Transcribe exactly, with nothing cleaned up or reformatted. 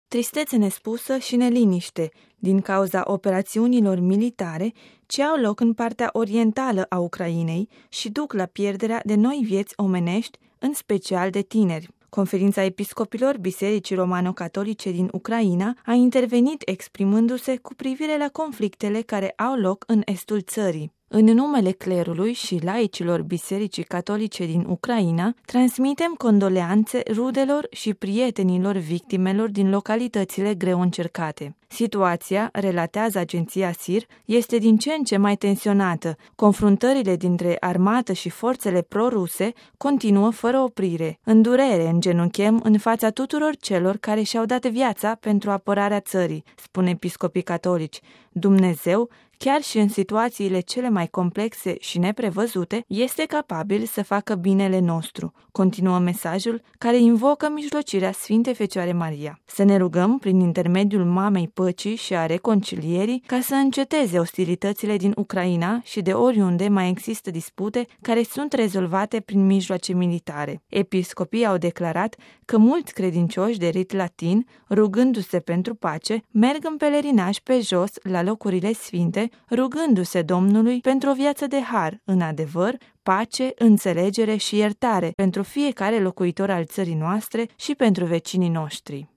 Tristețe nespusă și neliniște din cauza operațiunilor militare ce au loc în partea orientală a Ucrainei și duc la pierderea de noi vieți omenești, în special de tineri. Conferința Episcopilor Bisericii Romano-Catolice din Ucraina a intervenit exprimându-se cu privire la conflictele care au loc în estul țării. În numele clerului și laicilor Bisericii Catolice din Ucraina, transmitem condoleanțe rudelor și prietenilor victimelor din localitățile greu încercate. Situația, relatează agenția S I R, este din ce în ce mai tensionată. Confruntările dintre armată și forțele pro-ruse continuă fără oprire. În durere îngenunchem în fața tuturor celor care și-au dat viața pentru apărarea țării, spun episcopii catolici. Dumnezeu, chiar și în situațiile cele mai complexe și neprevăzute, este capabil să facă binele nostru. Continuă mesajul care invocă mijlocirea Sfintei Fecioare Maria. Să ne rugăm prin intermediul Mamei Păcii și a reconcilierii ca să înceteze ostilitățile din Ucraina și de oriunde mai există dispute care sunt rezolvate prin mijloace militare. Episcopii au declarat că mulți credincioși de rit latin, rugându-se pentru pace, merg în pelerinaj pe jos la locurile sfinte, rugându-se Domnului pentru o viață de har, în adevăr, pace, înțelegere și iertare pentru fiecare locuitor al țării noastre și pentru vecinii noștri.